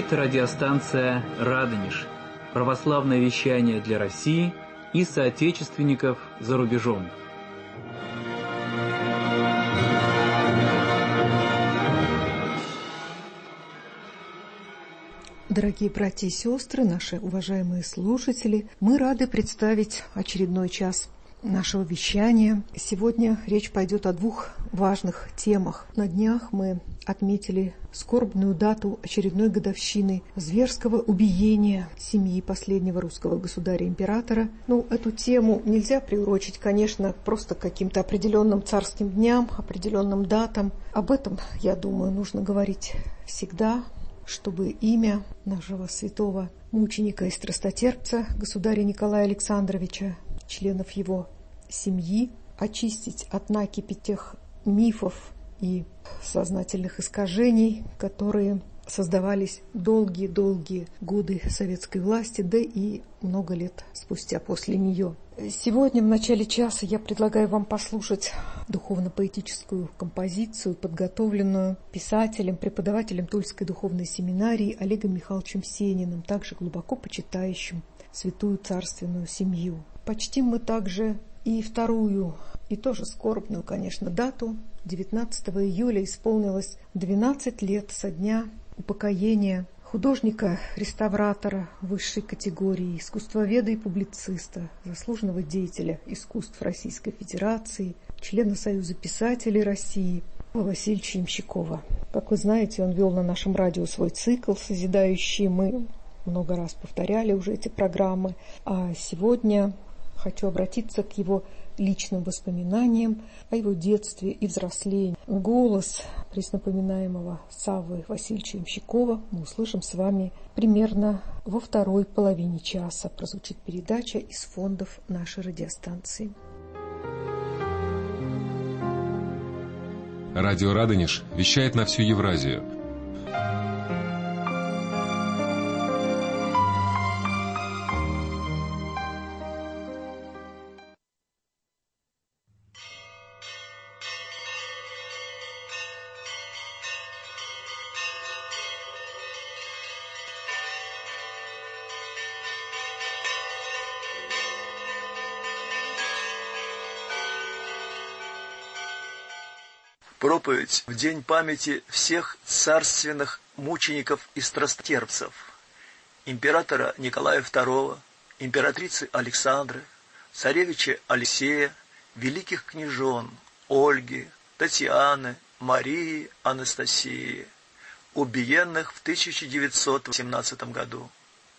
Это радиостанция «Радонеж», православное вещание для России и соотечественников за рубежом. Дорогие братья и сестры, наши уважаемые слушатели, мы рады представить очередной час нашего вещания. Сегодня речь пойдет о двух важных темах. На днях мы отметили скорбную дату очередной годовщины зверского убиения семьи последнего русского государя-императора. Эту тему нельзя приурочить, конечно, просто к каким-то определенным царским дням, определенным датам. Об этом, я думаю, нужно говорить всегда, чтобы имя нашего святого мученика и страстотерпца, государя Николая Александровича, членов его семьи, очистить от накипи тех мифов и сознательных искажений, которые создавались долгие-долгие годы советской власти, да и много лет спустя после нее. Сегодня в начале часа я предлагаю вам послушать духовно-поэтическую композицию, подготовленную писателем, преподавателем Тульской духовной семинарии Олегом Михайловичем Сениным, также глубоко почитающим святую царственную семью. Почтим мы также и вторую, и тоже скорбную, конечно, дату. 19 июля исполнилось 12 лет со дня упокоения художника-реставратора высшей категории, искусствоведа и публициста, заслуженного деятеля искусств Российской Федерации, члена Союза писателей России Павла Васильевича Ямщикова. Как вы знаете, он вел на нашем радио свой цикл «Созидающий». Мы много раз повторяли уже эти программы. А сегодня хочу обратиться к его личным воспоминаниям о его детстве и взрослении. Голос преснопоминаемого Саввы Васильевича Ямщикова мы услышим с вами примерно во второй половине часа. Прозвучит передача из фондов нашей радиостанции. Радио «Радонеж» вещает на всю Евразию. Проповедь в день памяти всех царственных мучеников и страстотерпцев: императора Николая II, императрицы Александры, царевича Алексея, великих княжон Ольги, Татьяны, Марии, Анастасии, убиенных в 1918 году.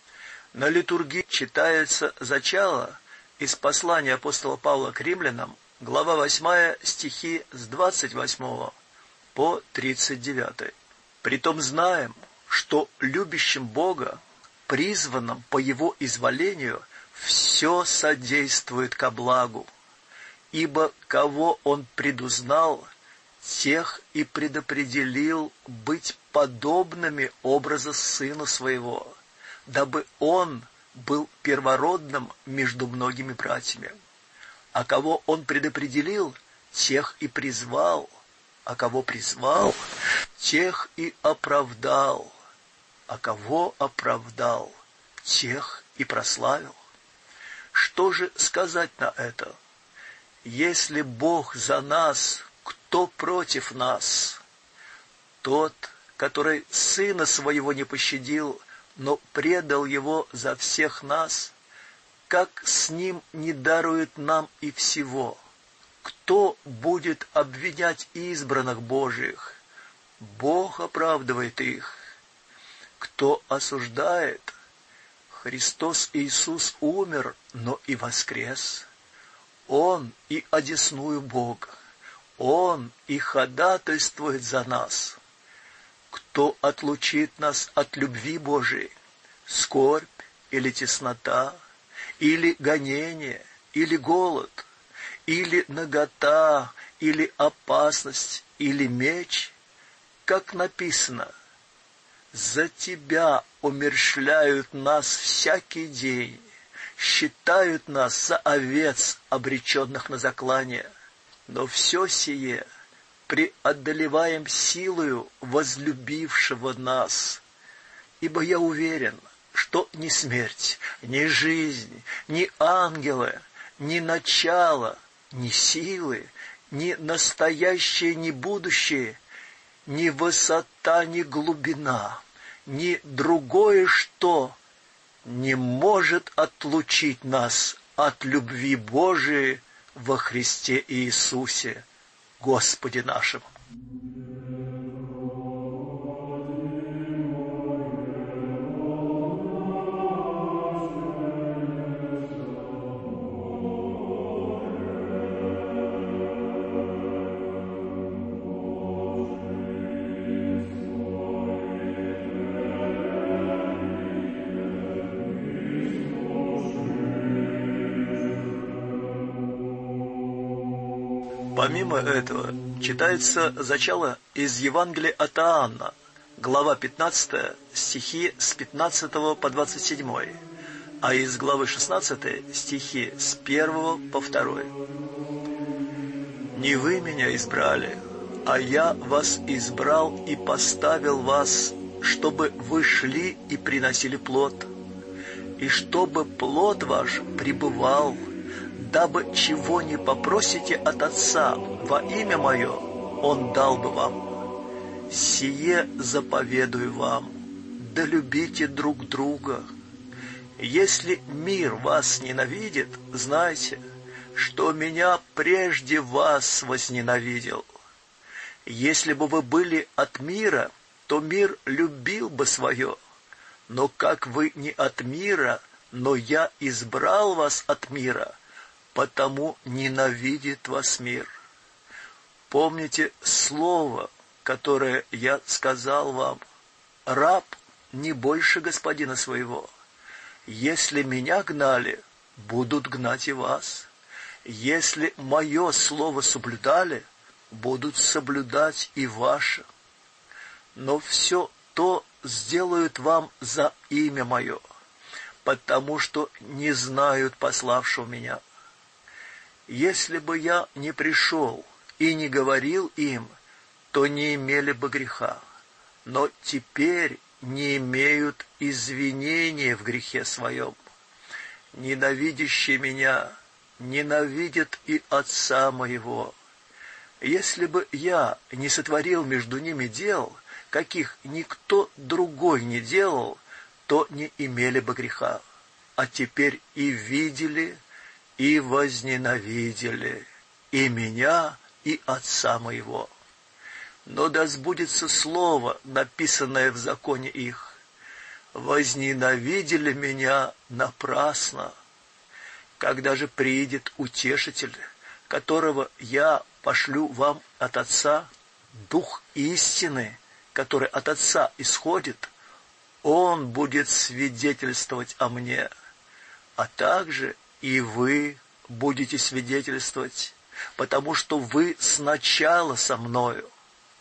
На литургии читается зачало из послания апостола Павла к римлянам, глава 8, стихи с 28 по 39. «Притом знаем, что любящим Бога, призванным по Его изволению, все содействует ко благу, ибо кого Он предузнал, тех и предопределил быть подобными образа Сына Своего, дабы Он был первородным между многими братьями. А кого Он предопределил, тех и призвал, а кого призвал, тех и оправдал, а кого оправдал, тех и прославил». Что же сказать на это? Если Бог за нас, кто против нас? Тот, который Сына Своего не пощадил, но предал Его за всех нас, как с Ним не дарует нам и всего? Кто будет обвинять избранных Божиих? Бог оправдывает их. Кто осуждает? Христос Иисус умер, но и воскрес. Он и одесную Бога. Он и ходатайствует за нас. Кто отлучит нас от любви Божией? Скорбь или теснота? Или гонение, или голод, или нагота, или опасность, или меч? Как написано: «За Тебя умерщвляют нас всякий день, считают нас за овец, обреченных на заклание. Но все сие преодолеваем силою возлюбившего нас, ибо я уверен, что ни смерть, ни жизнь, ни ангелы, ни начало, ни силы, ни настоящее, ни будущее, ни высота, ни глубина, ни другое что не может отлучить нас от любви Божией во Христе Иисусе, Господе нашем. Помимо этого, читается зачало из Евангелия от Иоанна, глава 15, стихи с 15 по 27, а из главы 16 стихи с 1 по 2. «Не вы меня избрали, а я вас избрал и поставил вас, чтобы вы шли и приносили плод, и чтобы плод ваш пребывал, дабы чего не попросите от Отца во имя Мое, Он дал бы вам. Сие заповедую вам, да любите друг друга. Если мир вас ненавидит, знайте, что Меня прежде вас возненавидел. Если бы вы были от мира, то мир любил бы свое. Но как вы не от мира, но Я избрал вас от мира, потому ненавидит вас мир. Помните слово, которое я сказал вам: раб не больше господина своего. Если Меня гнали, будут гнать и вас. Если Мое слово соблюдали, будут соблюдать и ваше. Но все то сделают вам за имя Мое, потому что не знают пославшего Меня. Если бы я не пришел и не говорил им, то не имели бы греха, но теперь не имеют извинения в грехе своем. Ненавидящие Меня ненавидят и Отца Моего. Если бы я не сотворил между ними дел, каких никто другой не делал, то не имели бы греха, а теперь и видели, и возненавидели и Меня, и Отца Моего. Но да сбудется слово, написанное в законе их: возненавидели Меня напрасно. Когда же приидет Утешитель, которого Я пошлю вам от Отца, Дух истины, который от Отца исходит, Он будет свидетельствовать о Мне, а также и вы будете свидетельствовать, потому что вы сначала со Мною.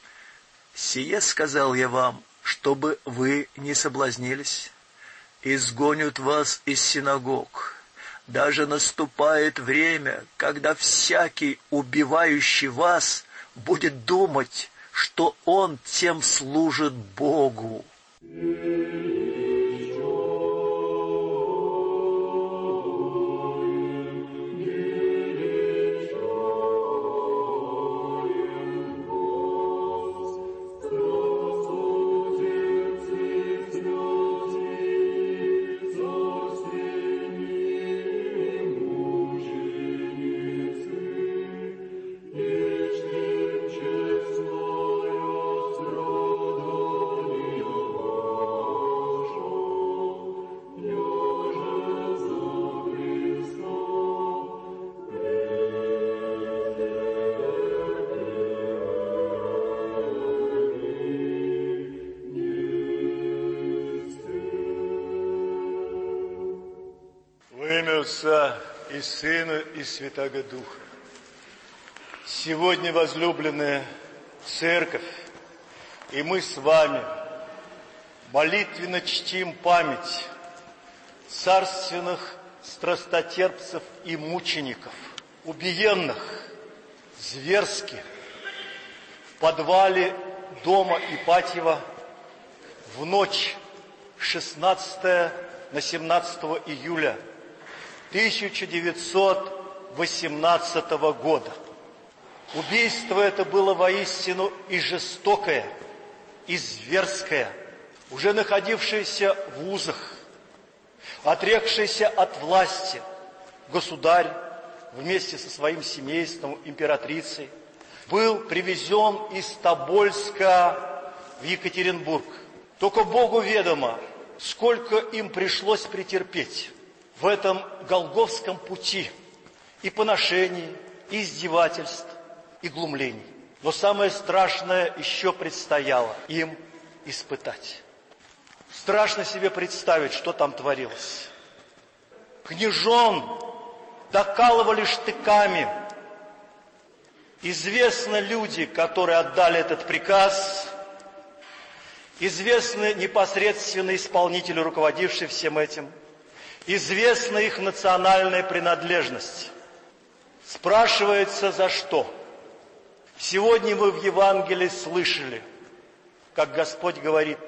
Сие сказал я вам, чтобы вы не соблазнились. Изгонят вас из синагог. Даже наступает время, когда всякий, убивающий вас, будет думать, что он тем служит Богу. Отца и Сына и Святаго Духа. Сегодня, возлюбленная Церковь, и мы с вами молитвенно чтим память царственных страстотерпцев и мучеников, убиенных зверски в подвале дома Ипатьева в ночь 16 на 17 июля 1918 года. Убийство это было воистину и жестокое, и зверское, уже находившееся в вузах, отрекшийся от власти государь вместе со своим семейством, императрицей, был привезен из Тобольска в Екатеринбург. Только Богу ведомо, сколько им пришлось претерпеть в этом голгофском пути и поношений, и издевательств, и глумлений. Но самое страшное еще предстояло им испытать. Страшно себе представить, что там творилось. Княжон докалывали штыками. Известны люди, которые отдали этот приказ, известны непосредственно исполнители, руководившие всем этим, известна их национальная принадлежность. Спрашивается, за что? Сегодня вы в Евангелии слышали, как Господь говорит: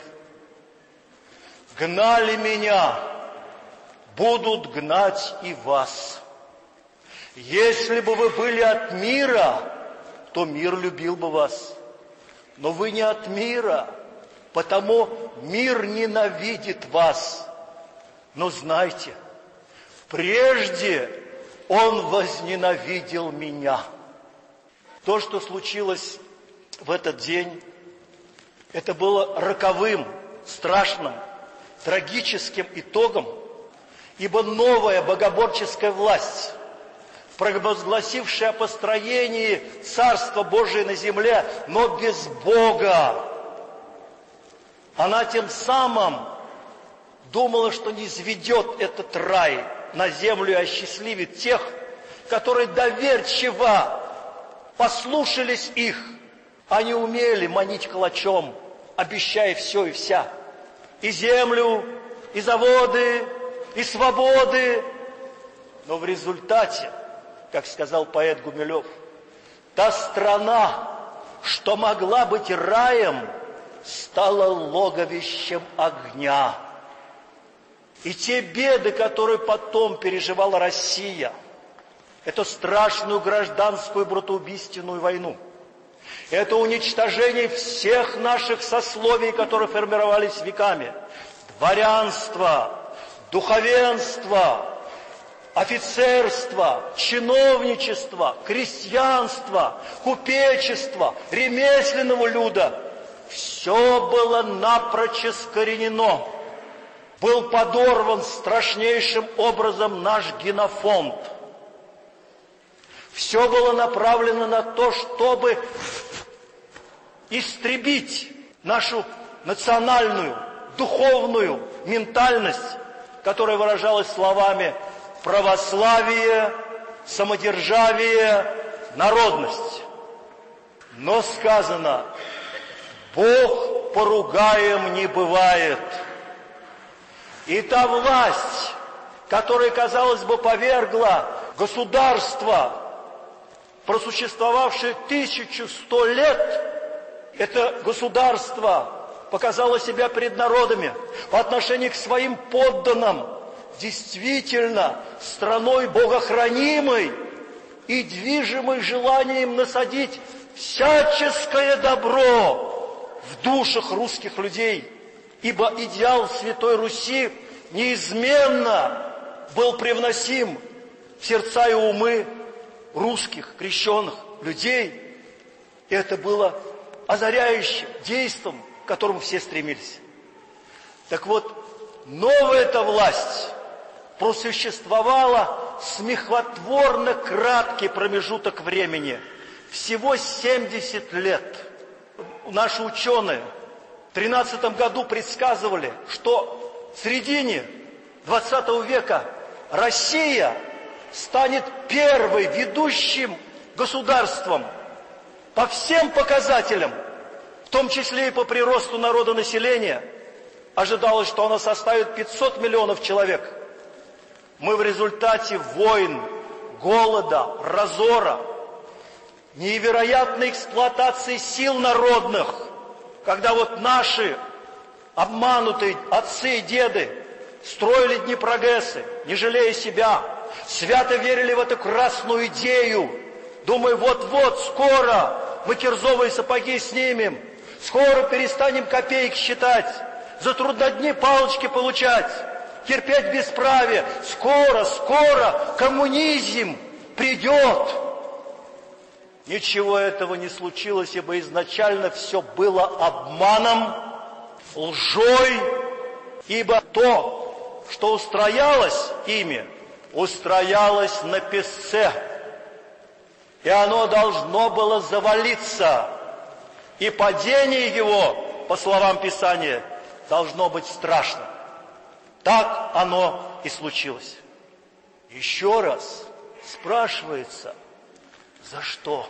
«Гнали меня, будут гнать и вас. Если бы вы были от мира, то мир любил бы вас. Но вы не от мира, потому мир ненавидит вас. Но знайте, прежде он возненавидел меня». То, что случилось в этот день, это было роковым, страшным, трагическим итогом, ибо новая богоборческая власть, провозгласившая о построении Царства Божия на земле, но без Бога, она тем самым думала, что низведет этот рай на землю и осчастливит тех, которые доверчиво послушались их. Они умели манить калачом, обещая все и вся. И землю, и заводы, и свободы. Но в результате, как сказал поэт Гумилев, та страна, что могла быть раем, стала логовищем огня. И те беды, которые потом переживала Россия, это страшную гражданскую братоубийственную войну, это уничтожение всех наших сословий, которые формировались веками, дворянство, духовенство, офицерство, чиновничество, крестьянство, купечество, ремесленного люда. Все было напрочь искоренено. Был подорван страшнейшим образом наш генофонд. Все было направлено на то, чтобы истребить нашу национальную, духовную ментальность, которая выражалась словами православие, самодержавие, народность. Но сказано: Бог поругаем не бывает. И та власть, которая, казалось бы, повергла государство, просуществовавшее 1100 лет, это государство показало себя перед народами по отношению к своим подданным действительно страной богохранимой и движимой желанием насадить всяческое добро в душах русских людей, ибо идеал Святой Руси неизменно был привносим в сердца и умы русских, крещенных людей. И это было озаряющим действом, к которому все стремились. Так вот, новая эта власть просуществовала смехотворно краткий промежуток времени, всего 70 лет. Наши ученые в 13 году предсказывали, что в середине 20 века Россия станет первой ведущим государством по всем показателям, в том числе и по приросту народонаселения. Ожидалось, что она составит 500 миллионов человек. Мы в результате войн, голода, разора, невероятной эксплуатации сил народных, когда вот наши обманутые отцы и деды строили дни прогресса, не жалея себя, свято верили в эту красную идею, думая, вот-вот, скоро мы кирзовые сапоги снимем, скоро перестанем копейки считать, за трудодни палочки получать, терпеть бесправие, скоро коммунизм придет. Ничего этого не случилось, ибо изначально все было обманом, лжой, ибо то, что устроялось ими, устроялось на песце, и оно должно было завалиться, и падение его, по словам Писания, должно быть страшно. Так оно и случилось. Еще раз спрашивается, за что?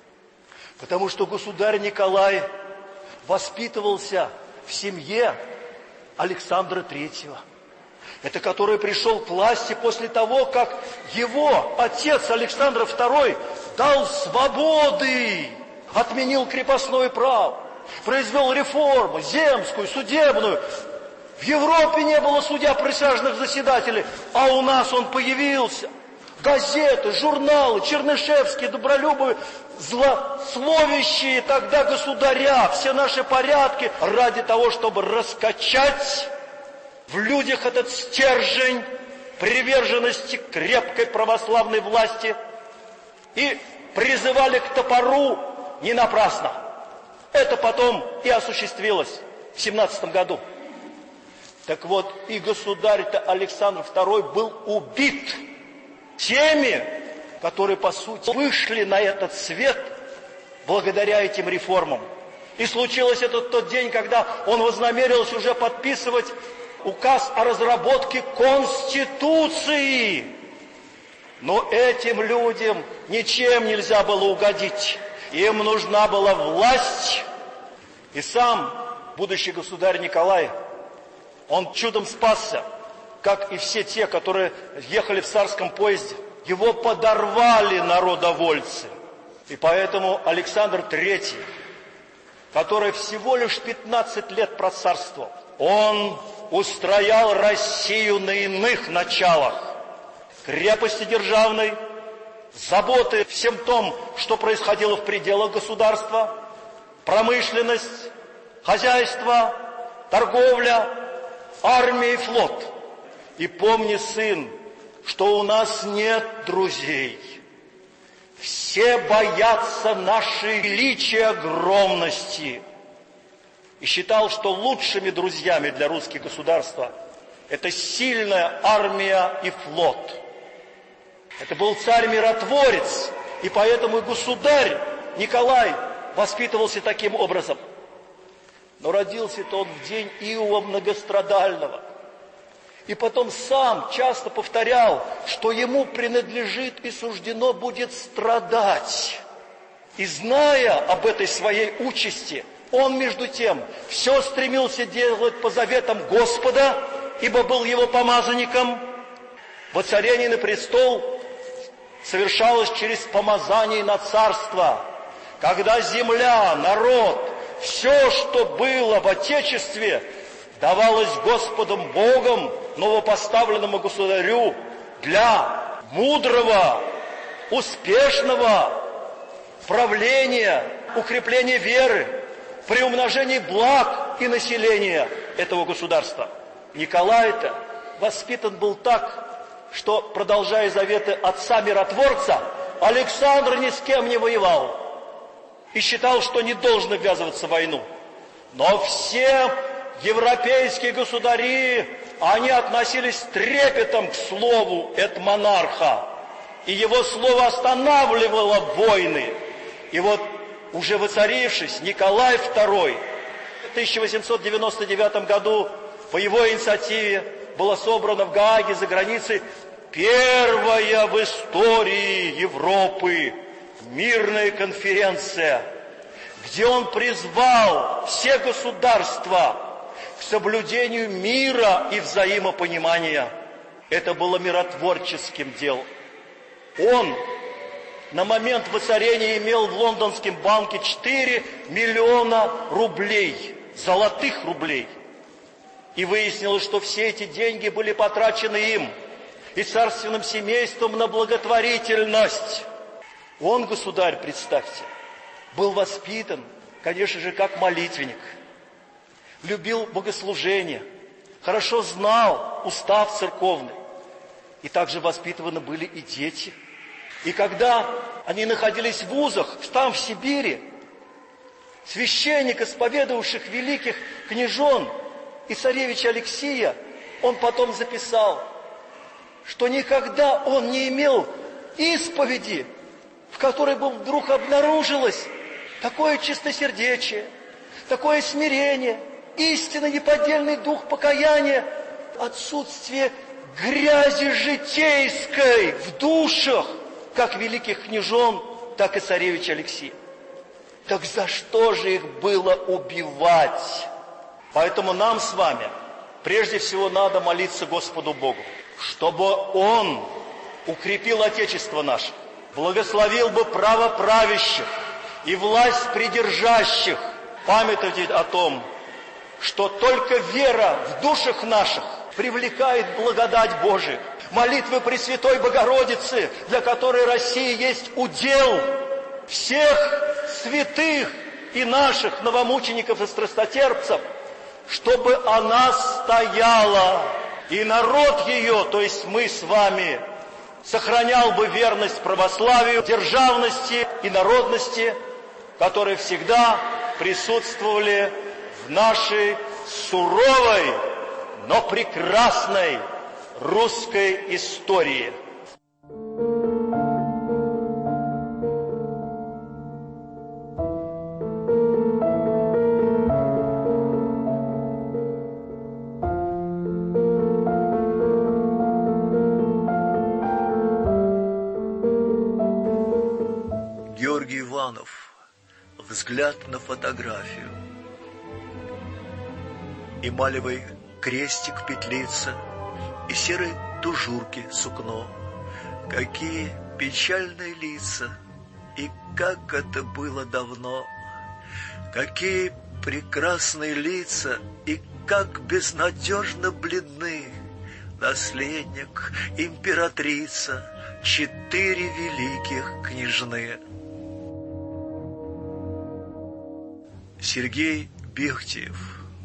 Потому что государь Николай воспитывался в семье Александра III. Это который пришел к власти после того, как его отец Александр II дал свободы, отменил крепостное право, произвел реформу земскую, судебную. В Европе не было судья присяжных заседателей, а у нас он появился. Газеты, журналы, Чернышевские, Добролюбовы, злословящие тогда государя, все наши порядки, ради того, чтобы раскачать в людях этот стержень приверженности к крепкой православной власти, и призывали к топору не напрасно. Это потом и осуществилось в 17 году. Так вот, и государь-то Александр II был убит теми, которые, по сути, вышли на этот свет благодаря этим реформам. И случилось это тот день, когда он вознамерился уже подписывать указ о разработке Конституции. Но этим людям ничем нельзя было угодить. Им нужна была власть. И сам будущий государь Николай, он чудом спасся, как и все те, которые ехали в царском поезде. Его подорвали народовольцы. И поэтому Александр III, который всего лишь 15 лет процарствовал, он устроял Россию на иных началах. Крепости державной, заботы всем том, что происходило в пределах государства, промышленность, хозяйство, торговля, армия и флот. И помни, сын, что у нас нет друзей. Все боятся нашей величия и огромности. И считал, что лучшими друзьями для русского государства это сильная армия и флот. Это был царь-миротворец, и поэтому и государь Николай воспитывался таким образом. Но родился-то он в день Иова Многострадального. И потом сам часто повторял, что ему принадлежит и суждено будет страдать. И зная об этой своей участи, он, между тем, все стремился делать по заветам Господа, ибо был его помазанником. Воцарение на престол совершалось через помазание на царство, когда земля, народ, все, что было в Отечестве, давалось Господом Богом, новопоставленному государю, для мудрого, успешного правления, укрепления веры, приумножения благ и населения этого государства. Николай-то воспитан был так, что, продолжая заветы отца-миротворца, Александр ни с кем не воевал и считал, что не должен ввязываться в войну. Но все европейские государи, они относились с трепетом к слову этого монарха, и его слово останавливало войны. И вот, уже воцарившись, Николай II в 1899 году по его инициативе была собрана в Гааге за границей первая в истории Европы мирная конференция, где он призвал все государства к соблюдению мира и взаимопонимания. Это было миротворческим делом. Он на момент воцарения имел в Лондонском банке 4 миллиона рублей, золотых рублей. И выяснилось, что все эти деньги были потрачены им и царственным семейством на благотворительность. Он, государь, представьте, был воспитан, конечно же, как молитвенник, любил богослужение, хорошо знал устав церковный. И также воспитаны были и дети. И когда они находились в вузах, там, в Сибири, священник, исповедовавших великих княжон и царевича Алексия, он потом записал, что никогда он не имел исповеди, в которой бы вдруг обнаружилось такое чистосердечие, такое смирение, истинно неподдельный дух покаяния, отсутствие грязи житейской в душах, как великих княжон, так и царевича Алексия. Так за что же их было убивать? Поэтому нам с вами прежде всего надо молиться Господу Богу, чтобы Он укрепил Отечество наше, благословил бы право правящих и власть придержащих, памятовать о том, что только вера в душах наших привлекает благодать Божию. Молитвы Пресвятой Богородицы, для которой Россия есть удел всех святых и наших новомучеников и страстотерпцев, чтобы она стояла, и народ ее, то есть мы с вами, сохранял бы верность православию, державности и народности, которые всегда присутствовали в нашей суровой, но прекрасной русской истории. Георгий Иванов. Взгляд на фотографию. Эмалевый крестик петлица и серой тужурки сукно. Какие печальные лица, и как это было давно. Какие прекрасные лица, и как безнадежно бледны. Наследник, императрица, 4 великих княжны. Сергей Бехтиев.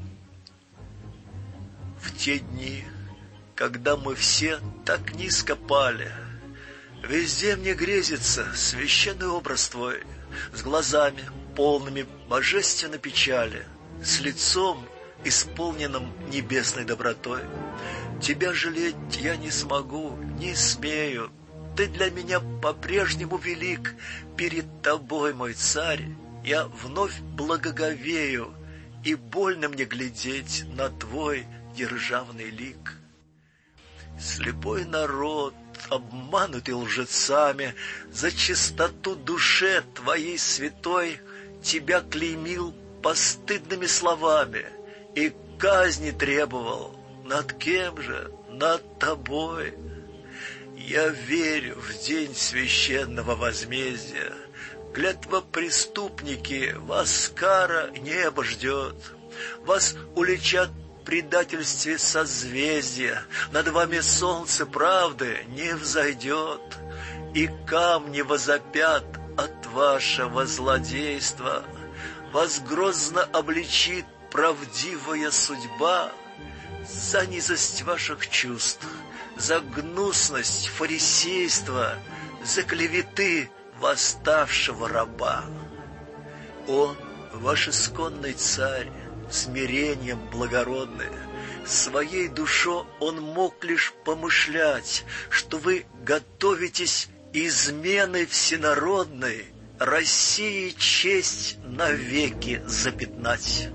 В те дни, когда мы все так низко пали, везде мне грезится священный образ твой, с глазами полными божественной печали, с лицом, исполненным небесной добротой. Тебя жалеть я не смогу, не смею. Ты для меня по-прежнему велик. Перед тобой, мой царь, я вновь благоговею, и больно мне глядеть на твой державный лик. Слепой народ, обманутый лжецами, за чистоту душе твоей святой тебя клеймил постыдными словами и казни требовал. Над кем же? Над тобой. Я верю в день священного возмездия. Клятва преступники, вас кара небо ждет. Вас уличат в предательстве созвездия. Над вами солнце правды не взойдет. И камни возопят от вашего злодейства. Вас грозно обличит правдивая судьба. За низость ваших чувств, за гнусность фарисейства, за клеветы восставшего раба. Он, ваш исконный царь, смирением благородный, своей душой он мог лишь помышлять, что вы готовитесь изменой всенародной России честь навеки запятнать.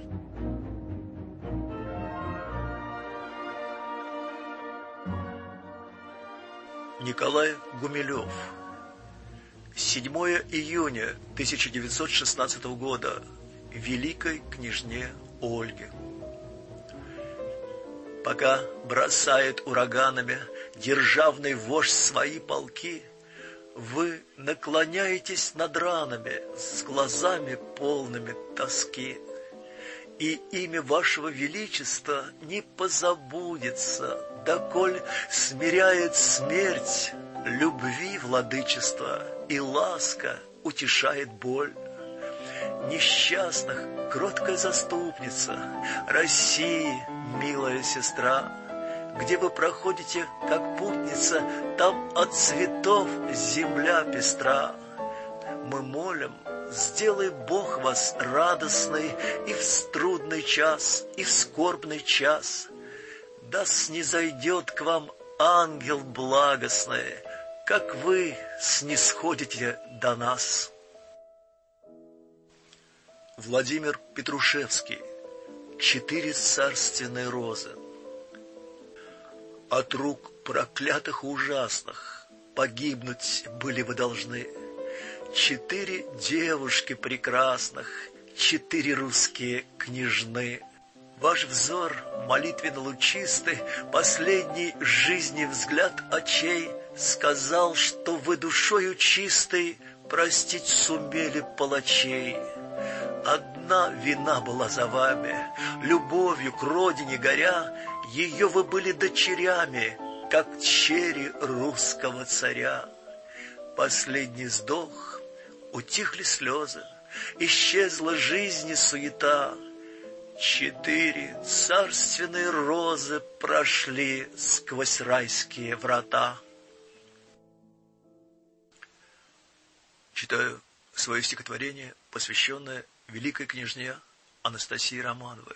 Николай Гумилев. 7 июня 1916 года. Великой княжне Ольге. Пока бросает ураганами державный вождь свои полки, вы наклоняетесь над ранами с глазами полными тоски. и имя вашего величества не позабудется, доколь смиряет смерть любви владычество, и ласка утешает боль. Несчастных кроткая заступница, России милая сестра, где вы проходите, как путница, там от цветов земля пестра. Мы молим, сделай Бог вас радостной и в трудный час, и в скорбный час. Да снизойдет к вам ангел благостный, как вы снисходите до нас. Владимир Петрушевский. 4 царственные розы. От рук проклятых и ужасных погибнуть были вы должны. 4 девушки прекрасных, 4 русские княжны. Ваш взор молитвенно-лучистый, последний жизни взгляд очей сказал, что вы душою чистой простить сумели палачей. Одна вина была за вами, любовью к родине горя, ее вы были дочерями, как чери русского царя. Последний вздох, утихли слезы, исчезла жизнь и суета. 4 царственные розы прошли сквозь райские врата. Читаю свое стихотворение, посвященное великой княжне Анастасии Романовой.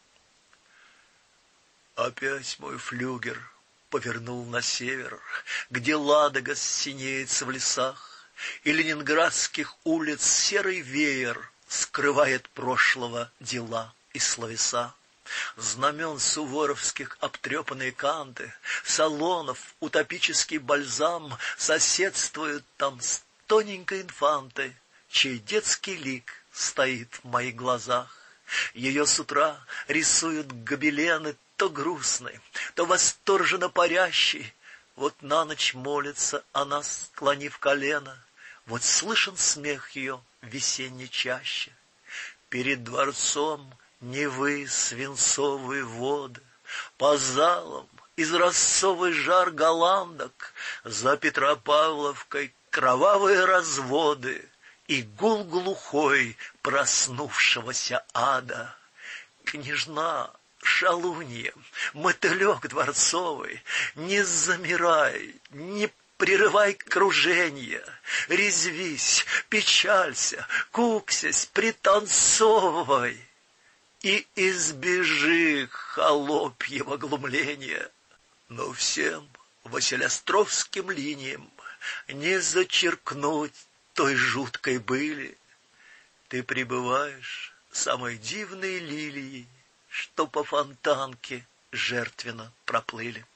Опять мой флюгер повернул на север, где Ладога синеется в лесах, и ленинградских улиц серый веер скрывает прошлого дела и словеса. Знамен суворовских обтрепанные канты, салонов утопический бальзам соседствуют там с тоненькой инфантой, чей детский лик стоит в моих глазах. Ее с утра рисуют гобелены то грустный, то восторженно парящий. Вот на ночь молится она, склонив колено, вот слышен смех ее в весенней чаще. Перед дворцом Невы свинцовые воды, по залам изразцовый жар голландок, за Петропавловкой кровавые разводы и гул глухой проснувшегося ада. Княжна, шалунья, мотылек дворцовый, не замирай, не прерывай круженья, резвись, печалься, куксясь, пританцовывай и избежи холопьего глумления. Но всем василиостровским линиям не зачеркнуть той жуткой были. Ты пребываешь самой дивной лилией, что по фонтанке жертвенно проплыли.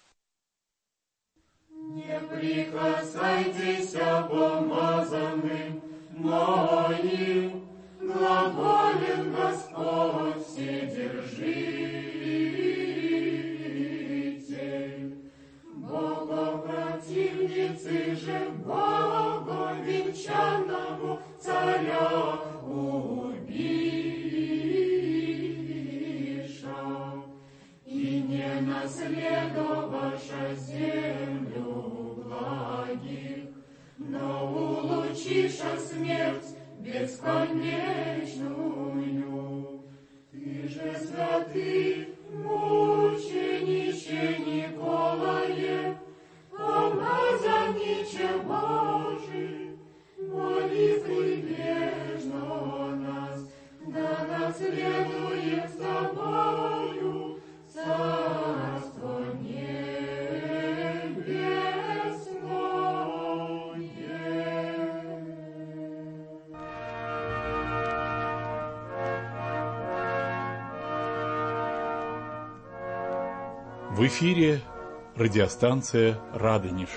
Не прикасайтесь помазанным моим, глаголит Господь Вседержитель. Богопротивницы же Богом венчанному царя убиша, и не наследовавша землю благих, но улучиша смерть бесконечную. Ты же, святый мученище Николае, помазанниче Божий, молитвы бережно нас, да наследуем с тобою царство В эфире радиостанция «Радонеж».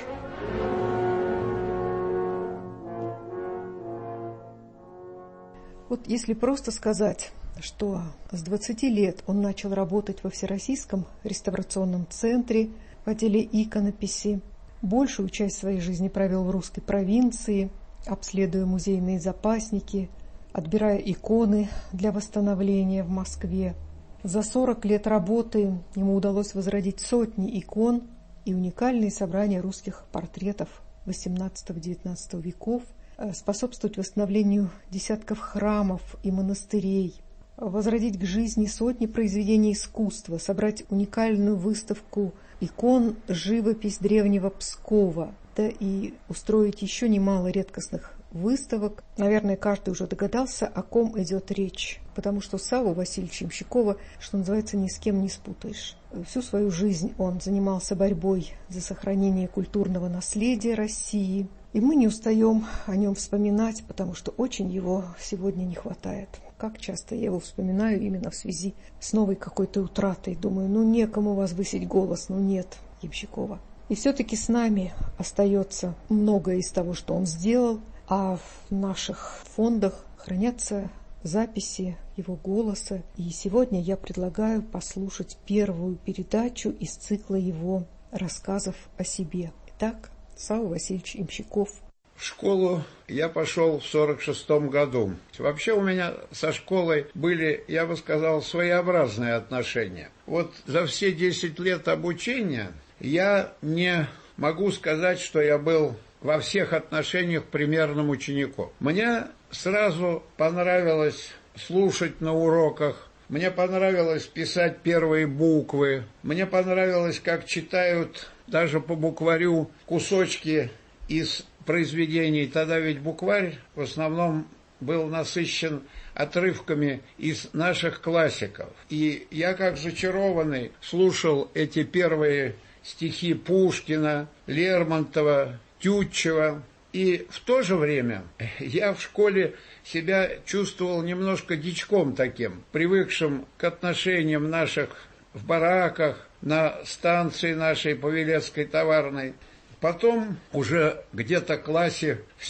Вот если просто сказать, что с 20 лет он начал работать во Всероссийском реставрационном центре в отделе иконописи, большую часть своей жизни провел в русской провинции, обследуя музейные запасники, отбирая иконы для восстановления в Москве. За 40 лет работы ему удалось возродить сотни икон и уникальные собрания русских портретов XVIII-XIX веков, способствовать восстановлению десятков храмов и монастырей, возродить к жизни сотни произведений искусства, собрать уникальную выставку икон «Живопись древнего Пскова», да и устроить еще немало редкостных выставок. Наверное, каждый уже догадался, о ком идет речь, потому что Савву Васильевича Ямщикова, что называется, ни с кем не спутаешь. Всю свою жизнь он занимался борьбой за сохранение культурного наследия России, и мы не устаем о нем вспоминать, потому что очень его сегодня не хватает. Как часто я его вспоминаю именно в связи с новой какой-то утратой. Думаю, некому возвысить голос, нет Ямщикова. И все-таки с нами остается многое из того, что он сделал, а в наших фондах хранятся записи его голоса. И сегодня я предлагаю послушать первую передачу из цикла его рассказов о себе. Итак, Савва Васильевич Ямщиков. В школу я пошел в 1946 году. Вообще у меня со школой были, я бы сказал, своеобразные отношения. Вот за все 10 лет обучения я не могу сказать, что я был во всех отношениях примерным учеником. Мне сразу понравилось слушать на уроках, мне понравилось писать первые буквы, мне понравилось, как читают даже по букварю кусочки из произведений. Тогда ведь букварь в основном был насыщен отрывками из наших классиков. И я, как зачарованный, слушал эти первые стихи Пушкина, Лермонтова, Тютчева. И в то же время я в школе себя чувствовал немножко дичком таким, привыкшим к отношениям наших в бараках, на станции нашей Павелецкой товарной. Потом уже где-то в классе в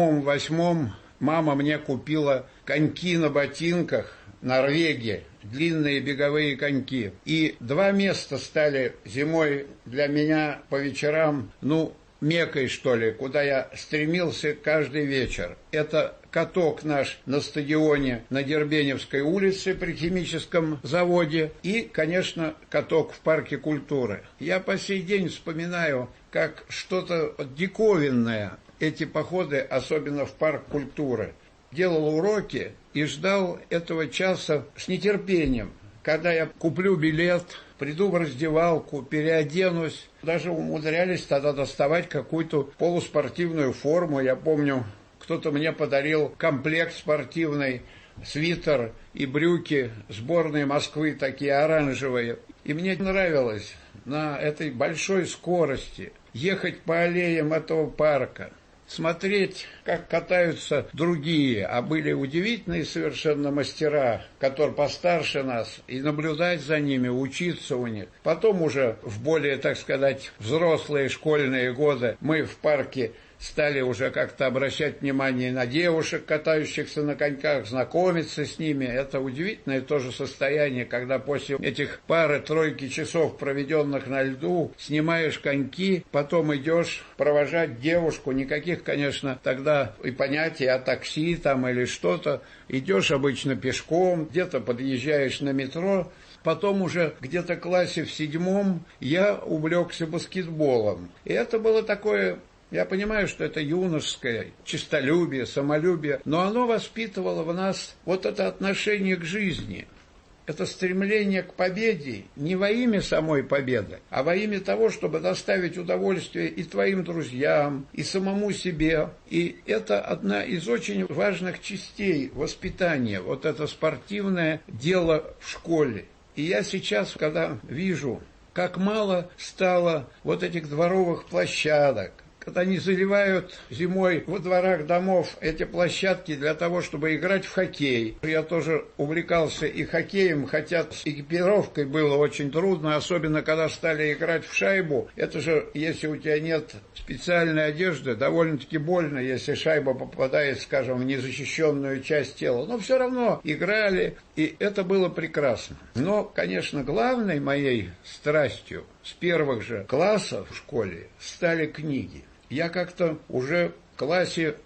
7-8 мама мне купила коньки на ботинках Норвегии, длинные беговые коньки. И 2 места стали зимой для меня по вечерам, Меккой, что ли, куда я стремился каждый вечер. Это каток наш на стадионе на Дербеневской улице при химическом заводе и, конечно, каток в парке культуры. Я по сей день вспоминаю, как что-то диковинное эти походы, особенно в парк культуры. Делал уроки и ждал этого часа с нетерпением, когда я куплю билет, приду в раздевалку, переоденусь. Даже умудрялись тогда доставать какую-то полуспортивную форму. Я помню, кто-то мне подарил комплект спортивный, свитер и брюки сборной Москвы, такие оранжевые. И мне нравилось на этой большой скорости ехать по аллеям этого парка, смотреть, как катаются другие, а были удивительные совершенно мастера, которые постарше нас, и наблюдать за ними, учиться у них. Потом уже в более, так сказать, взрослые школьные годы мы в парке стали уже как-то обращать внимание на девушек, катающихся на коньках, знакомиться с ними. Это удивительное тоже состояние, когда после этих пары-тройки часов, проведенных на льду, снимаешь коньки, потом идешь провожать девушку. Никаких, конечно, тогда и понятий о такси там или что-то. Идешь обычно пешком, где-то подъезжаешь на метро. Потом уже где-то в классе в 7 я увлекся баскетболом. И это было такое... Я понимаю, что это юношеское честолюбие, самолюбие, но оно воспитывало в нас вот это отношение к жизни, это стремление к победе не во имя самой победы, а во имя того, чтобы доставить удовольствие и твоим друзьям, и самому себе. И это одна из очень важных частей воспитания, вот это спортивное дело в школе. И я сейчас, когда вижу, как мало стало вот этих дворовых площадок, когда они заливают зимой во дворах домов эти площадки для того, чтобы играть в хоккей. Я тоже увлекался и хоккеем, хотя с экипировкой было очень трудно, особенно когда стали играть в шайбу. Это же, если у тебя нет специальной одежды, довольно-таки больно, если шайба попадает, скажем, в незащищенную часть тела. Но все равно играли, и это было прекрасно. Но, конечно, главной моей страстью с первых же классов в школе стали книги. Я как-то уже в классе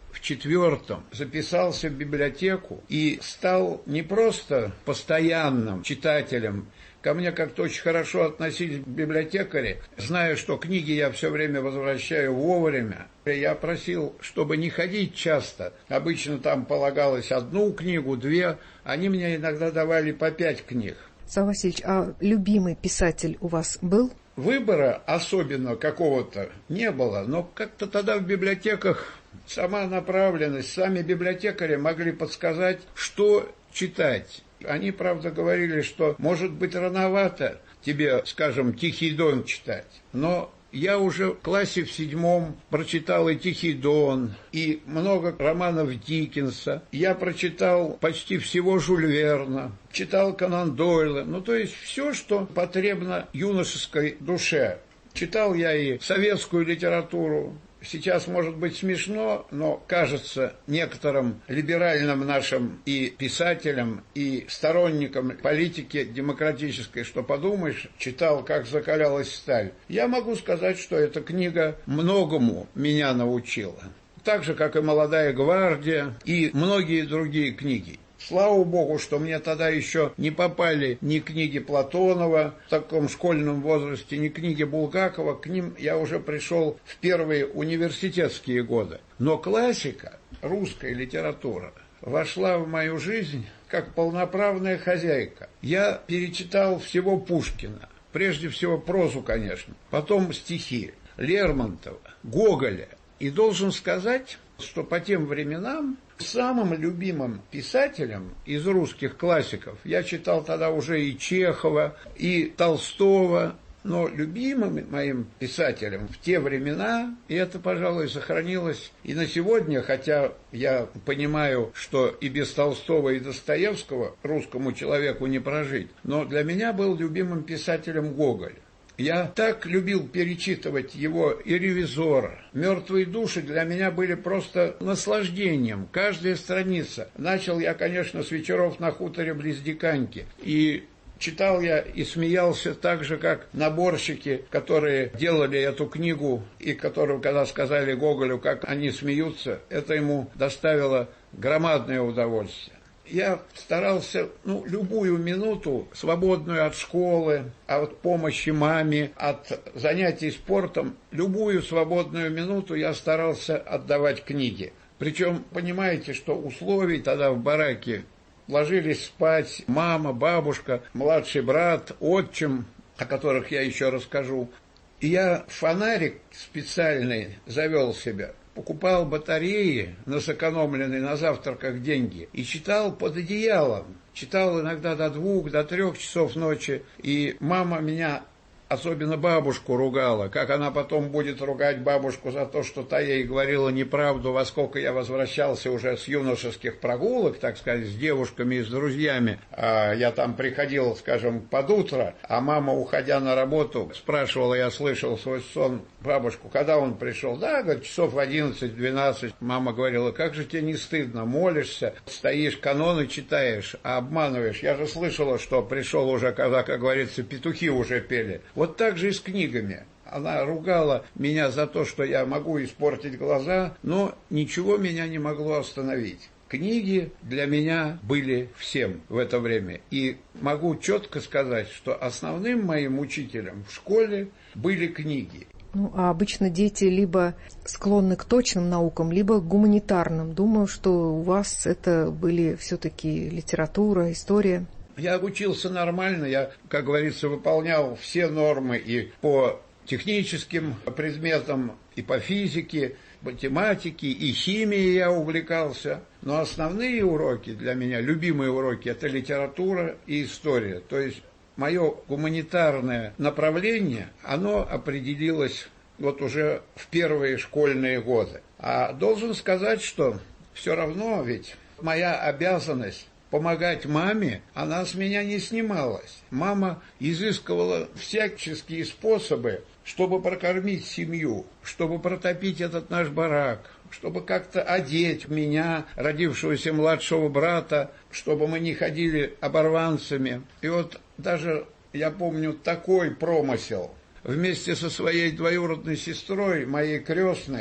в 4-м записался в библиотеку и стал не просто постоянным читателем. Ко мне как-то очень хорошо относились библиотекари, зная, что книги я все время возвращаю вовремя. Я просил, чтобы не ходить часто. Обычно там полагалось 1 книгу, 2. Они мне иногда давали по 5 книг. Савва Васильевич, а любимый писатель у вас был? Выбора особенно какого-то не было, но как-то тогда в библиотеках сама направленность, сами библиотекари могли подсказать, что читать. Они, правда, говорили, что, может быть, рановато тебе, скажем, «Тихий Дон» читать, но я уже в классе в 7-м прочитал и «Тихий Дон», и много романов Диккенса. Я прочитал почти всего Жюля Верна, читал Конан Дойла, то есть все, что потребно юношеской душе. Читал я и советскую литературу. Сейчас, может быть, смешно, но кажется некоторым либеральным нашим и писателям, и сторонникам политики демократической, что подумаешь, читал, как закалялась сталь. Я могу сказать, что эта книга многому меня научила. Так же, как и «Молодая гвардия» и многие другие книги. Слава Богу, что мне тогда еще не попали ни книги Платонова в таком школьном возрасте, ни книги Булгакова. К ним я уже пришел в первые университетские годы. Но классика, русская литература, вошла в мою жизнь как полноправная хозяйка. Я перечитал всего Пушкина, прежде всего прозу, конечно, потом стихи Лермонтова, Гоголя. И должен сказать, что по тем временам самым любимым писателем из русских классиков, я читал тогда уже и Чехова, и Толстого, но любимым моим писателем в те времена, и это, пожалуй, сохранилось и на сегодня, хотя я понимаю, что и без Толстого, и Достоевского русскому человеку не прожить, но для меня был любимым писателем Гоголь. Я так любил перечитывать его и «Ревизора». «Мертвые души» для меня были просто наслаждением. Каждая страница. Начал я, конечно, с «Вечеров на хуторе близ Диканьки». И читал я и смеялся так же, как наборщики, которые делали эту книгу, и которые, когда сказали Гоголю, как они смеются, это ему доставило громадное удовольствие. Я старался, любую минуту, свободную от школы, от помощи маме, от занятий спортом, любую свободную минуту я старался отдавать книге. Причем, понимаете, что условий тогда в бараке ложились спать мама, бабушка, младший брат, отчим, о которых я еще расскажу. И я фонарик специальный завел себе. Покупал батареи на сэкономленные на завтраках деньги и читал под одеялом. Читал иногда до 2, до 3 часов ночи. И мама меня, особенно бабушку, ругала. Как она потом будет ругать бабушку за то, что та ей говорила неправду, во сколько я возвращался уже с юношеских прогулок, так сказать, с девушками и с друзьями. Я там приходил, скажем, под утро, а мама, уходя на работу, спрашивала, я слышал свой сон, бабушку, когда он пришел? Да, говорит, часов в 11-12. Мама говорила, как же тебе не стыдно, молишься, стоишь, каноны читаешь, а обманываешь. Я же слышала, что пришел уже, когда, как говорится, петухи уже пели. Вот так же и с книгами. Она ругала меня за то, что я могу испортить глаза, но ничего меня не могло остановить. Книги для меня были всем в это время. И могу четко сказать, что основным моим учителем в школе были книги. А обычно дети либо склонны к точным наукам, либо к гуманитарным. Думаю, что у вас это были все-таки литература, история. Я учился нормально, я, как говорится, выполнял все нормы и по техническим предметам, и по физике, математике, и химией я увлекался. Но основные уроки для меня, любимые уроки, это литература и история. То есть мое гуманитарное направление, оно определилось вот уже в первые школьные годы. А должен сказать, что все равно ведь моя обязанность помогать маме, она с меня не снималась. Мама изыскивала всяческие способы, чтобы прокормить семью, чтобы протопить этот наш барак, чтобы как-то одеть меня, родившегося младшего брата, чтобы мы не ходили оборванцами. И вот даже, я помню, такой промысел. Вместе со своей двоюродной сестрой, моей крестной,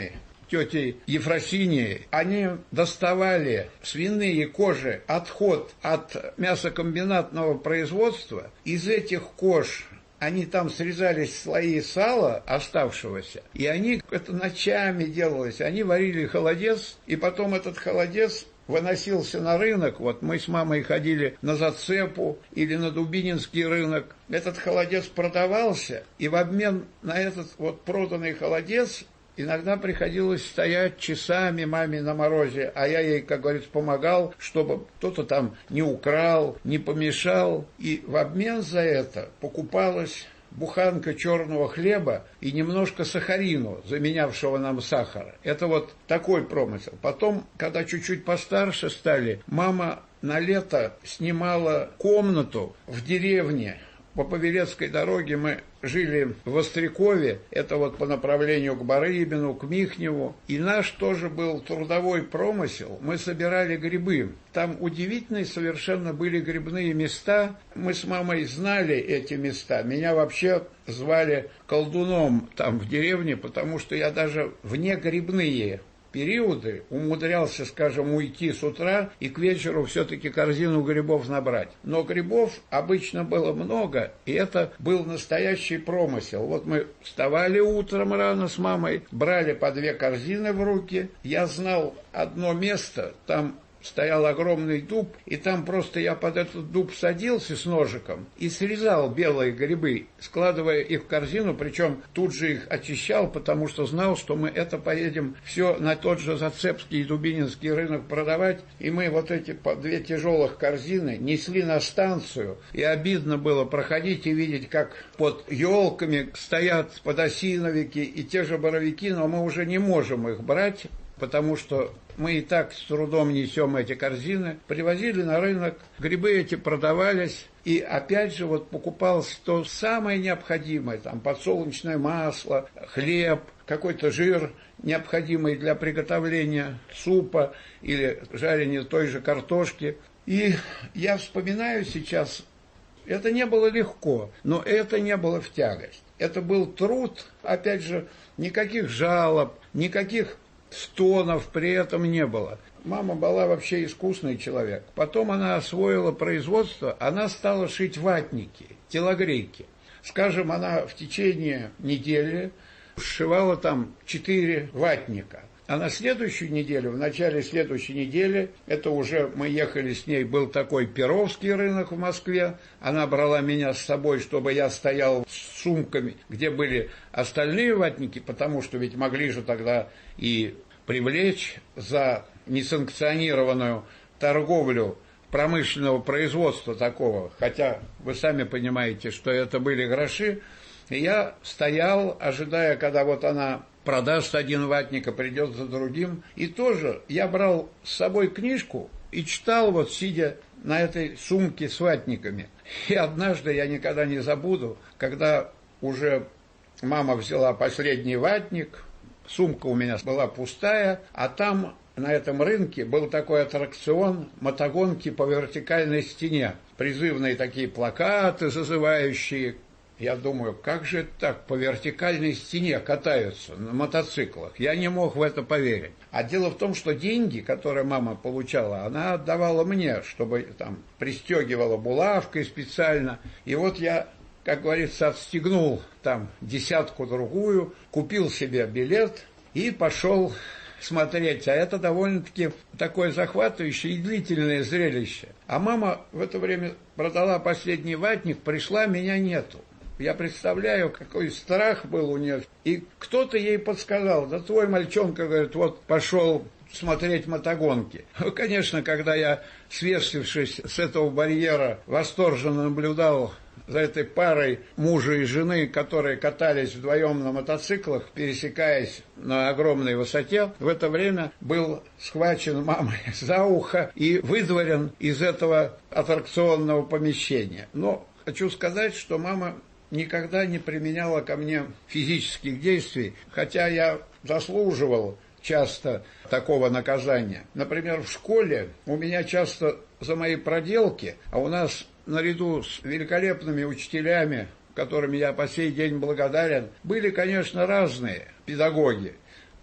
тетей Ефросинией, они доставали свиные кожи, отход от мясокомбинатного производства. Из этих кож они там срезались слои сала оставшегося, и они, это ночами делалось, они варили холодец, и потом этот холодец выносился на рынок. Вот мы с мамой ходили на Зацепу или на Дубининский рынок. Этот холодец продавался, и в обмен на этот вот проданный холодец иногда приходилось стоять часами маме на морозе, а я ей, как говорится, помогал, чтобы кто-то там не украл, не помешал. И в обмен за это покупалась буханка черного хлеба и немножко сахарину, заменявшего нам сахара. Это вот такой промысел. Потом, когда чуть-чуть постарше стали, мама на лето снимала комнату в деревне. По Павелецкой дороге мы жили в Вострякове, это вот по направлению к Барыбину, к Михневу. И наш тоже был трудовой промысел. Мы собирали грибы. Там удивительные совершенно были грибные места. Мы с мамой знали эти места. Меня вообще звали колдуном там в деревне, потому что я даже вне грибные периоды умудрялся, скажем, уйти с утра и к вечеру все-таки корзину грибов набрать. Но грибов обычно было много, и это был настоящий промысел. Вот мы вставали утром рано с мамой, брали по 2 корзины в руки. Я знал одно место, там стоял огромный дуб, и там просто я под этот дуб садился с ножиком и срезал белые грибы, складывая их в корзину, причем тут же их очищал, потому что знал, что мы это поедем все на тот же Зацепский и Дубининский рынок продавать, и мы вот эти по 2 тяжелых корзины несли на станцию, и обидно было проходить и видеть, как под елками стоят подосиновики и те же боровики, но мы уже не можем их брать, потому что мы и так с трудом несем эти корзины. Привозили на рынок, грибы эти продавались, и опять же вот покупалось то самое необходимое, там подсолнечное масло, хлеб, какой-то жир, необходимый для приготовления супа или жарения той же картошки. И я вспоминаю сейчас, это не было легко, но это не было в тягость. Это был труд, опять же, никаких жалоб, никаких стонов при этом не было. Мама была вообще искусный человек. Потом она освоила производство, она стала шить ватники, телогрейки. Скажем, она в течение недели сшивала там 4 ватника. А на следующую неделю, в начале следующей недели, это уже мы ехали с ней, был такой Перовский рынок в Москве, она брала меня с собой, чтобы я стоял с сумками, где были остальные ватники, потому что ведь могли же тогда и привлечь за несанкционированную торговлю промышленного производства такого, хотя вы сами понимаете, что это были гроши. И я стоял, ожидая, когда вот она продаст один ватник, а придет за другим. И тоже я брал с собой книжку и читал, вот сидя на этой сумке с ватниками. И однажды, я никогда не забуду, когда уже мама взяла последний ватник, сумка у меня была пустая, а там на этом рынке был такой аттракцион мотогонки по вертикальной стене. Призывные такие плакаты, зазывающие. Я думаю, как же это так, по вертикальной стене катаются на мотоциклах? Я не мог в это поверить. А дело в том, что деньги, которые мама получала, она отдавала мне, чтобы там пристегивала булавкой специально. И вот я, как говорится, отстегнул там 10-другую, купил себе билет и пошел смотреть. А это довольно-таки такое захватывающее и длительное зрелище. А мама в это время продала последний ватник, пришла, меня нету. Я представляю, какой страх был у нее. И кто-то ей подсказал, да твой мальчонка, говорит, вот пошел смотреть мотогонки. Конечно, когда я, свесившись с этого барьера, восторженно наблюдал за этой парой мужа и жены, которые катались вдвоем на мотоциклах, пересекаясь на огромной высоте, в это время был схвачен мамой за ухо и выдворен из этого аттракционного помещения. Но хочу сказать, что мама никогда не применяла ко мне физических действий, хотя я заслуживал часто такого наказания. Например, в школе у меня часто за мои проделки, а у нас наряду с великолепными учителями, которыми я по сей день благодарен, были, конечно, разные педагоги.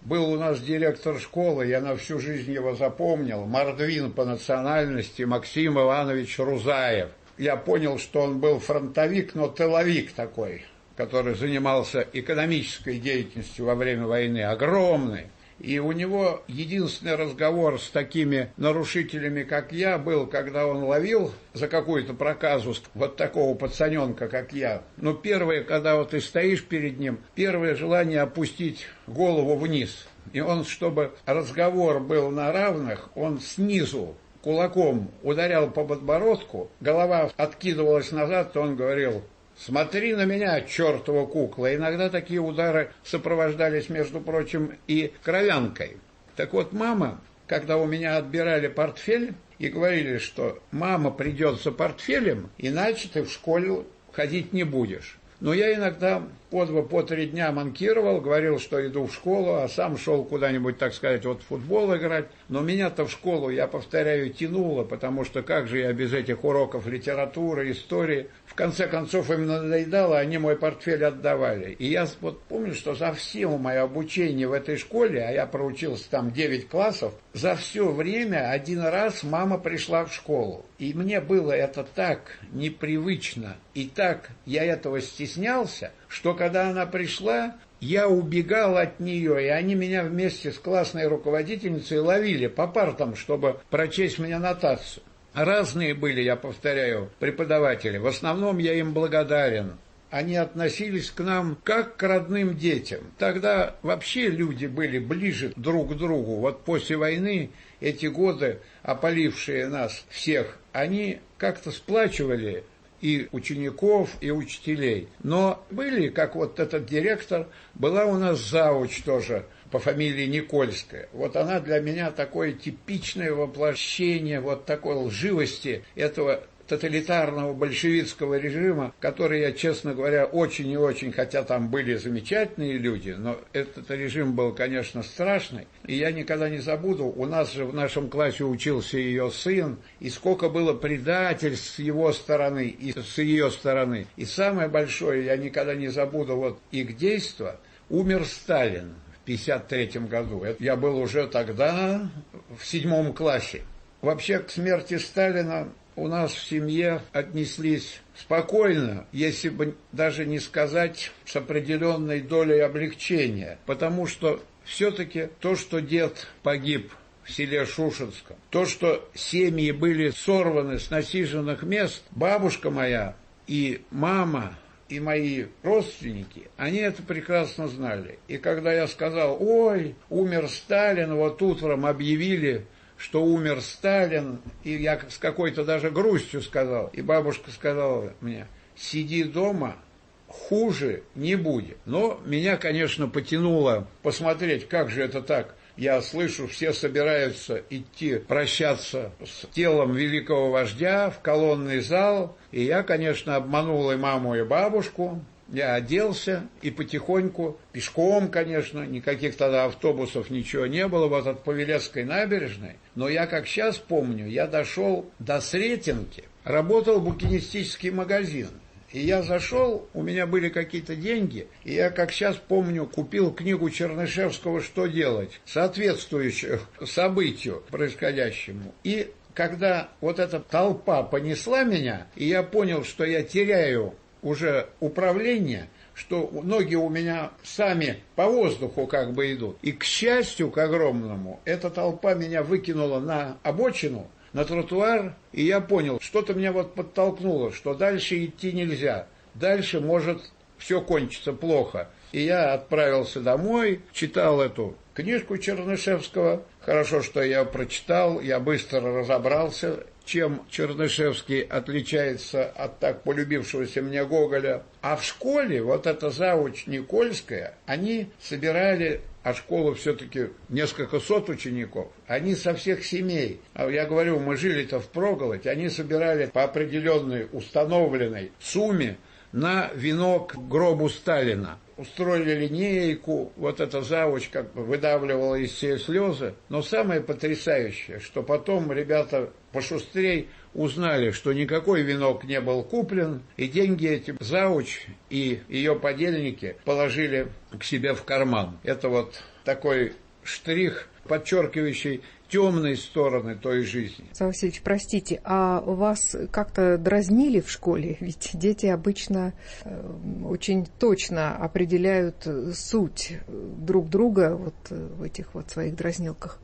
Был у нас директор школы, я на всю жизнь его запомнил, мордвин по национальности Максим Иванович Рузаев. Я понял, что он был фронтовик, но тыловик такой, который занимался экономической деятельностью во время войны, огромный. И у него единственный разговор с такими нарушителями, как я, был, когда он ловил за какую-то проказу вот такого пацаненка, как я. Но первое, когда вот ты стоишь перед ним, первое желание опустить голову вниз. И он, чтобы разговор был на равных, он снизу кулаком ударял по подбородку, голова откидывалась назад, то он говорил: «Смотри на меня, чертова кукла!» Иногда такие удары сопровождались, между прочим, и кровянкой. Так вот, мама, когда у меня отбирали портфель и говорили, что мама придет за портфелем, иначе ты в школе ходить не будешь. Но я иногда по 2-3 дня манкировал, говорил, что иду в школу, а сам шел куда-нибудь, так сказать, вот в футбол играть. Но меня-то в школу, я повторяю, тянуло, потому что как же я без этих уроков литературы, истории. В конце концов им надоедало, они мой портфель отдавали. И я вот помню, что за все мое обучение в этой школе, а я проучился там 9 классов, за все время один раз мама пришла в школу. И мне было это так непривычно, и так я этого стеснялся, что когда она пришла, я убегал от нее, и они меня вместе с классной руководительницей ловили по партам, чтобы прочесть мне нотацию. Разные были, я повторяю, преподаватели. В основном я им благодарен. Они относились к нам как к родным детям. Тогда вообще люди были ближе друг к другу. Вот после войны эти годы, опалившие нас всех, они как-то сплачивали и учеников, и учителей. Но были, как вот этот директор, была у нас завуч тоже по фамилии Никольская. Вот она для меня такое типичное воплощение вот такой лживости этого тоталитарного большевистского режима, который я, честно говоря, очень и очень, хотя там были замечательные люди, но этот режим был, конечно, страшный. И я никогда не забуду, у нас же в нашем классе учился ее сын, и сколько было предательств с его стороны и с ее стороны. И самое большое, я никогда не забуду вот их действо, умер Сталин в 1953 году. Я был уже тогда в 7 классе. Вообще к смерти Сталина у нас в семье отнеслись спокойно, если бы даже не сказать с определенной долей облегчения, потому что все-таки то, что дед погиб в селе Шушинском, то, что семьи были сорваны с насиженных мест, бабушка моя и мама и мои родственники, они это прекрасно знали. И когда я сказал: «Ой, умер Сталин», вот утром объявили, что умер Сталин, и я с какой-то даже грустью сказал, и бабушка сказала мне: «Сиди дома, хуже не будет». Но меня, конечно, потянуло посмотреть, как же это так. Я слышу, все собираются идти прощаться с телом великого вождя в колонный зал, и я, конечно, обманул и маму, и бабушку. Я оделся и потихоньку, пешком, конечно, никаких тогда автобусов, ничего не было, вот от Павелецкой набережной. Но я, как сейчас помню, я дошел до Сретенки, работал букинистический магазин. И я зашел, у меня были какие-то деньги, и я, как сейчас помню, купил книгу Чернышевского «Что делать?», соответствующую событию происходящему. И когда вот эта толпа понесла меня, и я понял, что я теряю уже управление, что ноги у меня сами по воздуху как бы идут. И, к счастью, к огромному, эта толпа меня выкинула на обочину, на тротуар, и я понял, что-то меня вот подтолкнуло, что дальше идти нельзя. Дальше может все кончиться плохо. И я отправился домой, читал эту книжку Чернышевского. Хорошо, что я прочитал, я быстро разобрался, чем Чернышевский отличается от так полюбившегося мне Гоголя. А в школе вот эта завуч Никольская, они собирали, а школа все-таки несколько сот учеников, они со всех семей. А я говорю, мы жили-то впроголодь, они собирали по определенной установленной сумме на венок к гробу Сталина. устроили линейку, вот эта завуч как бы выдавливала из себя слезы. Но самое потрясающее, что потом ребята пошустрей узнали, что никакой венок не был куплен, и деньги эти завуч и ее подельники положили к себе в карман. Это вот такой штрих, подчеркивающий темные стороны той жизни. Александр Васильевич, простите, а вас как-то дразнили в школе? Ведь дети обычно очень точно определяют суть друг друга вот в этих вот своих дразнилках.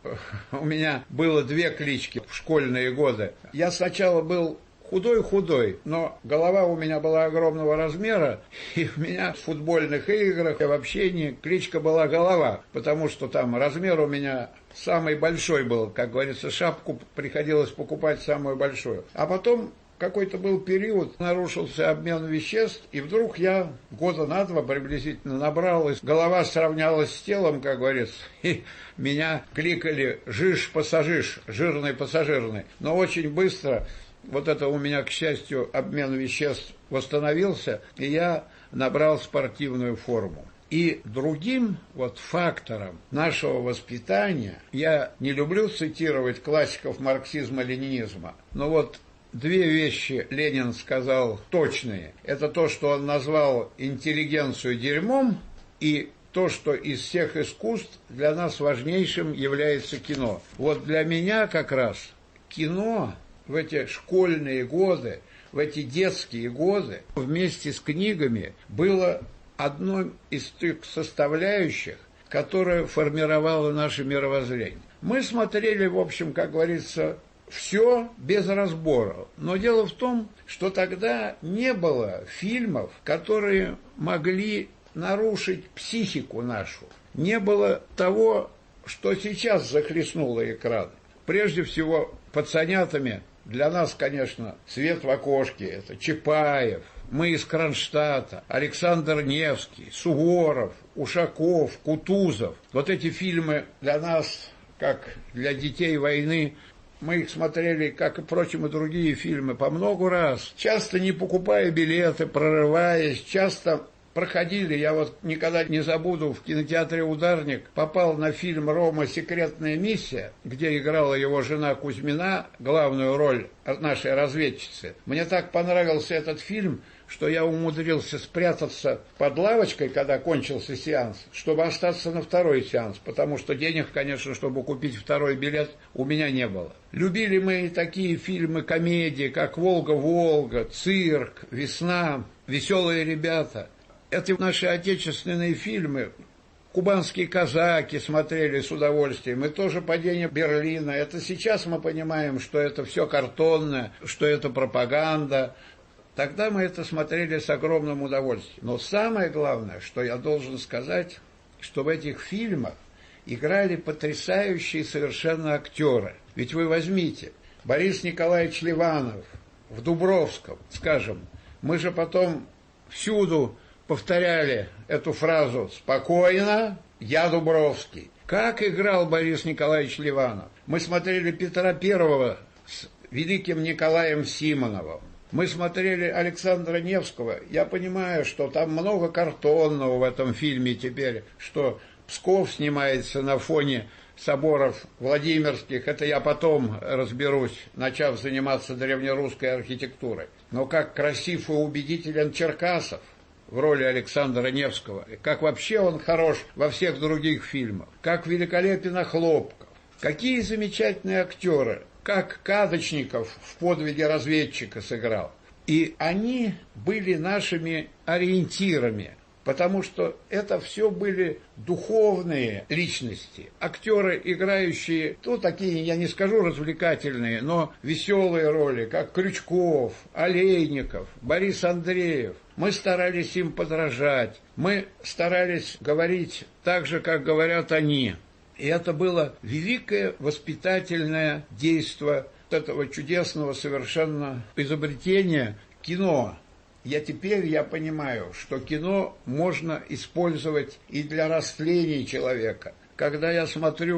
У меня было 2 клички в школьные годы. Я сначала был худой-худой, но голова у меня была огромного размера, и у меня в футбольных играх и в общении кличка была «Голова», потому что там размер у меня самый большой был, как говорится, шапку приходилось покупать самую большую. А потом какой-то был период, нарушился обмен веществ, и вдруг я года на 2 приблизительно набрал, и голова сравнялась с телом, как говорится, и меня кликали «Жиж-пассажиж», «Жирный пассажирный». Но очень быстро вот это у меня, к счастью, обмен веществ восстановился, и я набрал спортивную форму. И другим вот фактором нашего воспитания, я не люблю цитировать классиков марксизма-ленинизма, но вот 2 вещи Ленин сказал точные. Это то, что он назвал интеллигенцию дерьмом, и то, что из всех искусств для нас важнейшим является кино. Вот для меня как раз кино в эти школьные годы, в эти детские годы, вместе с книгами, было одной из тех составляющих, которая формировала наше мировоззрение. Мы смотрели, в общем, как говорится, все без разбора. Но дело в том, что тогда не было фильмов, которые могли нарушить психику нашу. Не было того, что сейчас захлестнуло экран. Прежде всего, пацанятами для нас, конечно, «Свет в окошке», это Чапаев, «Мы из Кронштадта», Александр Невский, Суворов, Ушаков, Кутузов. Вот эти фильмы для нас, как для детей войны, мы их смотрели, как и, впрочем, и другие фильмы, по много раз, часто не покупая билеты, прорываясь, часто проходили. Я вот никогда не забуду, в кинотеатре «Ударник» попал на фильм Рома «Секретная миссия», где играла его жена Кузьмина, главную роль нашей разведчицы. Мне так понравился этот фильм, что я умудрился спрятаться под лавочкой, когда кончился сеанс, чтобы остаться на второй сеанс, потому что денег, конечно, чтобы купить второй билет, у меня не было. Любили мы и такие фильмы, комедии, как «Волга-Волга», «Цирк», «Весна», «Веселые ребята». Это наши отечественные фильмы. «Кубанские казаки» смотрели с удовольствием. И тоже «Падение Берлина». Это сейчас мы понимаем, что это все картонное, что это пропаганда. Тогда мы это смотрели с огромным удовольствием. Но самое главное, что я должен сказать, что в этих фильмах играли потрясающие совершенно актеры. Ведь вы возьмите, Борис Николаевич Ливанов в Дубровском, скажем, мы же потом всюду повторяли эту фразу «Спокойно, я Дубровский». Как играл Борис Николаевич Ливанов? Мы смотрели Петра I с великим Николаем Симоновым. Мы смотрели Александра Невского. Я понимаю, что там много картонного в этом фильме теперь, что Псков снимается на фоне соборов Владимирских. Это я потом разберусь, начав заниматься древнерусской архитектурой. Но как красив и убедителен Черкасов в роли Александра Невского, как вообще он хорош во всех других фильмах, как великолепен Хлопков, какие замечательные актеры, как Кадочников в «Подвиге разведчика» сыграл. И они были нашими ориентирами, потому что это все были духовные личности, актеры, играющие, ну, такие, я не скажу развлекательные, но веселые роли, как Крючков, Олейников, Борис Андреев. Мы старались им подражать, мы старались говорить так же, как говорят они. И это было великое воспитательное действие этого чудесного совершенно изобретения кино. Теперь я понимаю, что кино можно использовать и для растления человека. Когда я смотрю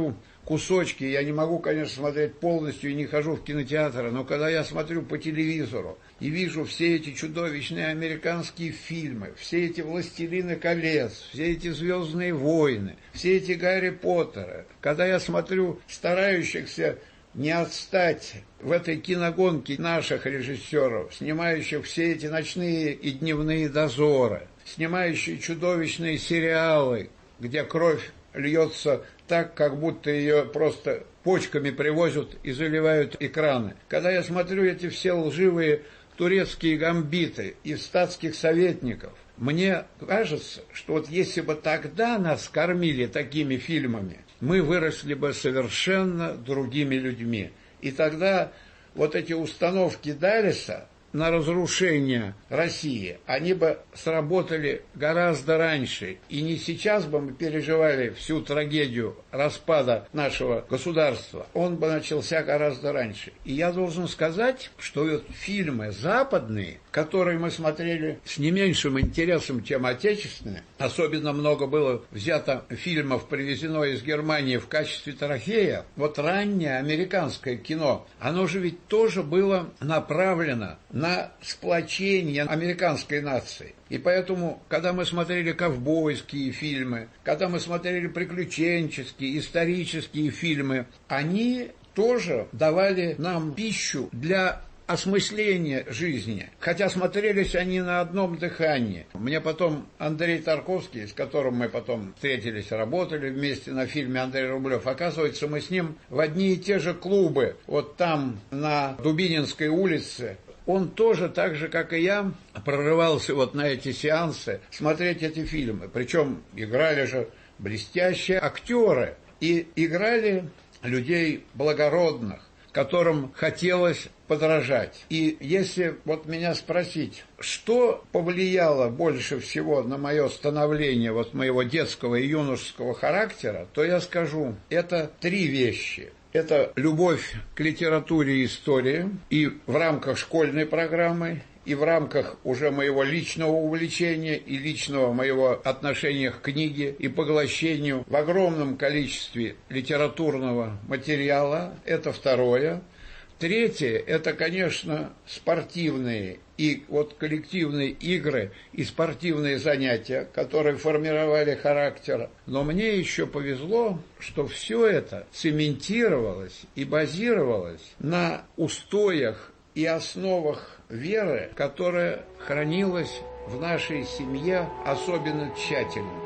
кусочки. Я не могу, конечно, смотреть полностью и не хожу в кинотеатры, но когда я смотрю по телевизору и вижу все эти чудовищные американские фильмы, все эти «Властелины колец», все эти «Звездные войны», все эти «Гарри Поттеры», когда я смотрю старающихся не отстать в этой киногонке наших режиссеров, снимающих все эти ночные и дневные дозоры, снимающие чудовищные сериалы, где кровь льется так, как будто ее просто почками привозят и заливают экраны. Когда я смотрю эти все лживые турецкие гамбиты и статских советников, мне кажется, что вот если бы тогда нас кормили такими фильмами, мы выросли бы совершенно другими людьми. И тогда вот эти установки Даллеса на разрушение России, они бы сработали гораздо раньше. И не сейчас бы мы переживали всю трагедию распада нашего государства. Он бы начался гораздо раньше. И я должен сказать, что вот фильмы западные, которые мы смотрели с не меньшим интересом, чем отечественные, особенно много было взято фильмов, привезено из Германии в качестве трофея, вот раннее американское кино, оно же ведь тоже было направлено на сплочение американской нации. И поэтому, когда мы смотрели ковбойские фильмы, когда мы смотрели приключенческие, исторические фильмы, они тоже давали нам пищу для осмысления жизни, хотя смотрелись они на одном дыхании. Мне потом Андрей Тарковский, с которым мы потом встретились, работали вместе на фильме «Андрей Рублев», оказывается, мы с ним в одни и те же клубы, вот там, на Дубининской улице. Он тоже, так же, как и я, прорывался вот на эти сеансы смотреть эти фильмы. Причем играли же блестящие актеры и играли людей благородных, которым хотелось подражать. И если вот меня спросить, что повлияло больше всего на мое становление вот моего детского и юношеского характера, то я скажу, это три вещи. Это любовь к литературе и истории, и в рамках школьной программы, и в рамках уже моего личного увлечения и личного моего отношения к книге и поглощению в огромном количестве литературного материала. Это второе. Третье, это, конечно, спортивные и вот коллективные игры и спортивные занятия, которые формировали характер. Но мне еще повезло, что все это цементировалось и базировалось на устоях и основах веры, которая хранилась в нашей семье особенно тщательно.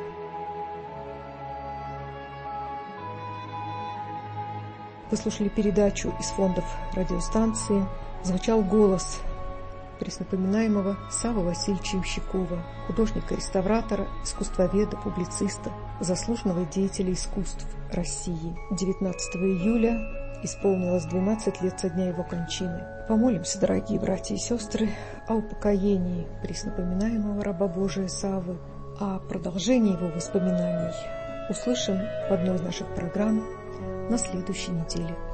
Вы слушали передачу из фондов радиостанции. Звучал голос преснопоминаемого Саввы Васильевича Ямщикова, художника-реставратора, искусствоведа, публициста, заслуженного деятеля искусств России. 19 июля исполнилось 12 лет со дня его кончины. Помолимся, дорогие братья и сестры, о упокоении преснопоминаемого раба Божия Саввы, о продолжении его воспоминаний услышим в одной из наших программ на следующей неделе.